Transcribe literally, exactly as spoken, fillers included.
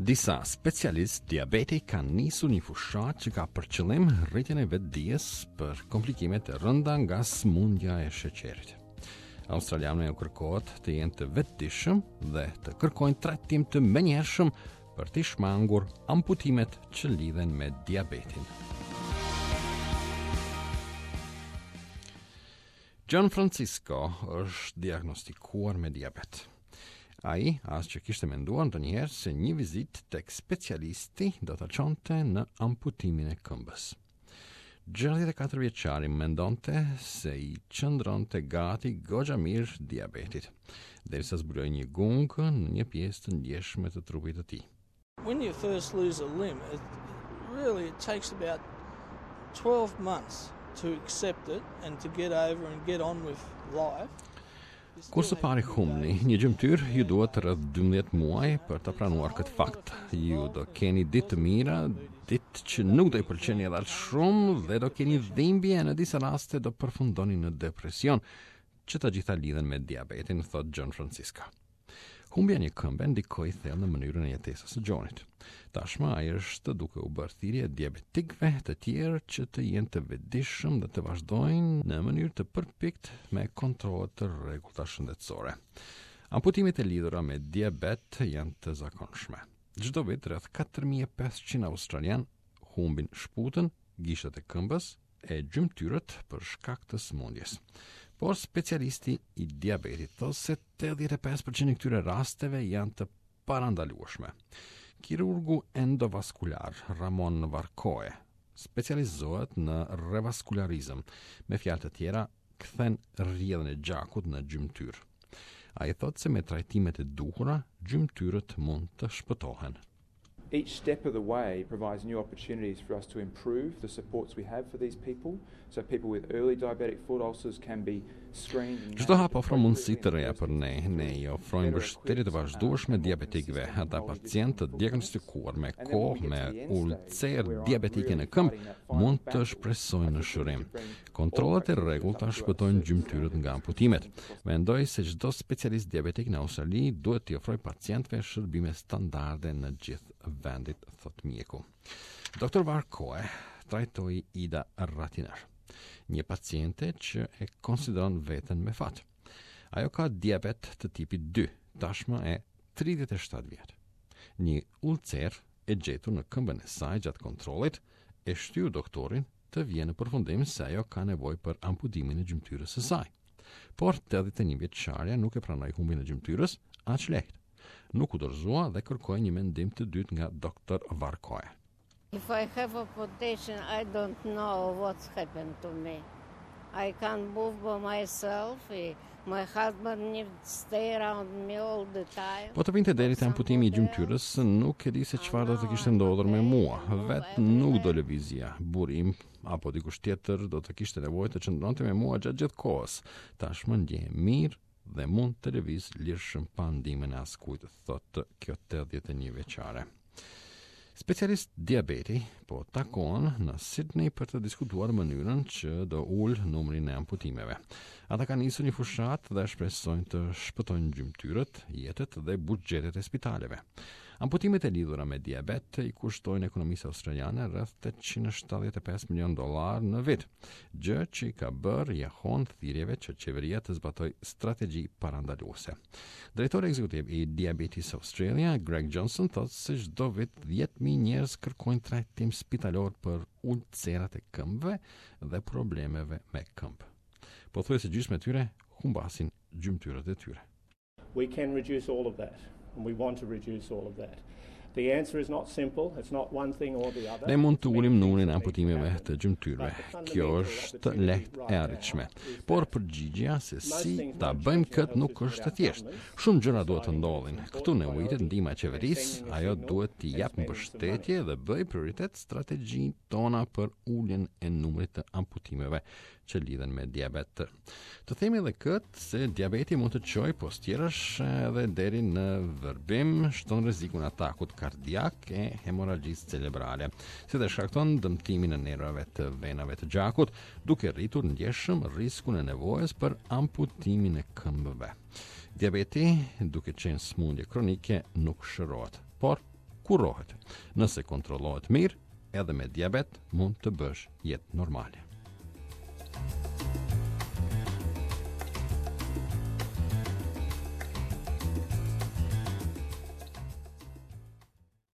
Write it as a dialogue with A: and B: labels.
A: Disa specialist diabetic kanë nisur një fushat që ka për qëllim rritjen e vetdijes për komplikimet e rënda nga sëmundja e sheqerit. Australianëve u kërkohet të jenë të vetëdijshëm dhe të kërkojnë trajtim të menjëhershëm për të shmangur amputimet që lidhen me diabetin. John Francisco është diagnostikuar me diabet. Ai, as që kishte menduar ndonjëherë se një vizitë tek specialisti do ta çonte në amputimin e këmbës. gjashtëdhjetë e katër vjeçari mendonte se i qëndronte gati goxha mirë diabetit, derisa zbuloi një gungë në një pjesë të ndjeshme të trupit të tij.
B: When you first lose a limb, it really it takes about twelve months to accept it and to get over and get on with life.
A: Kur së pari humni një gjymtyr, ju duhet rreth dymbëdhjetë muaj për të pranuar këtë fakt. Ju do keni ditë të mira, ditë që nuk do i pëlqeni edhe shumë dhe do keni dhimbje e në disa raste do përfundoni në depresion, që të gjitha lidhen me diabetin, thot John Francisco. Humbja një këmbe ndikoi thellë në mënyrën e jetesës së Johnit. Tashmë ai është duke u bërë thirrje diabetikëve të tjerë që të jenë të vetëdijshëm dhe të vazhdojnë në mënyrë të përpikt me kontrolle të rregullta shëndetësore. Amputimet e lidhura me diabet janë të zakonshme. Çdo vit rreth katër mijë e pesëqind australian humbin shputën, gishtat e këmbës e gjymtyrët për shkak të sëmundjes. Por specialisti i diabetit thotë se tetëdhjetë e pesë përqind e këtyre rasteve janë të parandalueshme. Kirurgu endovaskular Ramon Varcoe specializohet në revaskularizëm, me fjalë të tjera kthen rrjedhën e gjakut në gjymtyr. Ai thotë se me trajtimet e duhura, gjymtyrët mund të shpëtohen.
C: Each step of the way provides new opportunities for us to improve the supports we have for these people. So people with early diabetic foot ulcers can be screened.
A: Çdo hap ofron mundësi të reja për ne. Ne i ofrojmë mbështetje të vazhdueshme diabetikëve, ata pacientë të diagnostikuar me kohë me ulcerë diabetike në këmbë mund të shpresojnë në shërim. Kontrollat e rregullta shpëtojnë gjymtyrët nga amputimet. Mendoj se çdo specialist diabetik në Australi duhet t'i ofrojë pacientëve shërbime standarde në gjithë vendit, thot mjeku. doktor Varcoe trajtoi Ida Ratiner, një paciente që e konsideron veten me fat. Ajo ka diabet të tipit dy, tashmë e tridhjetë e shtatë vjeç. Një ulcer e gjetur në këmbën e saj gjatë kontrollit e shtyu doktorin të vijë në përfundim se ajo ka nevojë për amputimin e gjymtyrës së saj. Por tetëdhjetë e një vjeçaria nuk e pranoi humbjen e gjymtyrës aq lehtë. Nuk u dorëzua dhe kërkoi një mendim të dytë nga doktor Varcoe.
D: If I have a amputation, I don't know what's happened to me. I can't move by myself. My husband needs to stay around me all the time.
A: Po të vinte deri te amputimi i gjymtyrës, nuk e di se çfarë do të kishte ndodhur me mua. Vet nuk do lëvizja. Burim apo dikush tjetër do të kishte nevojë të qëndronte me mua gjatë gjithë kohës. Tashmë ndjehem mirë dhe mund të lëviz lirshëm pa ndihmën e askujt, thotë kjo tetëdhjetë e një vjeçare. Specialist diabeti po takohen në Sydney për të diskutuar mënyrën që do ulë numrin e amputimeve. Ata kanë nisur një fushat dhe shpresojnë të shpëtojnë gjymtyrët, jetët dhe buxhetet e spitaleve. Amputimet e lidhura me diabet i kushtojnë ekonomisë australiane rreth tetëqind e shtatëdhjetë e pesë milion dollar në vit, gjë që i ka bërë jahon thirrjeve që qeveria të zbatoj strategji parandaluese. Drejtori ekzekutiv i Diabetes Australia, Greg Johnson, thotë se çdo vit dhjetë mijë njerëz kërkojnë trajtim spitalor për ulcerat e këmbëve dhe problemeve me këmbë. Pothuajse gjysmë e tyre humbasin gjymtyrët e tyre.
E: We can reduce all of that. And we want to reduce all of that. The answer is not simple. It's not one thing or the other.
A: Ne mund të ulim numrin e amputimeve të gjymtyrëve. Kjo është lehtë e arritshme. Por përgjigjja se si ta bëjmë këtë nuk është e thjeshtë. Shumë gjëra duhet të ndodhin. Këtu nevojitet ndihma e qeverisë, ajo duhet t'i jap mbështetje dhe bëj prioritet strategjinë tona për uljen e numrit të amputimeve që lidhen me diabet. Të themi edhe këtë se diabeti mund të çojë postjerash edhe deri në vërbim, shton rrezikun atakut kardiak e hemorragjisë cerebrale, si dhe shkakton dëmtimin e nervave të venave të gjakut, duke rritur ndjeshëm rrezikun e nevojës për amputimin e këmbëve. Diabeti, duke qenë sëmundje kronike, nuk shërohet, por kurohet. Nëse kontrollohet mirë, edhe me diabet mund të bësh jetë normale.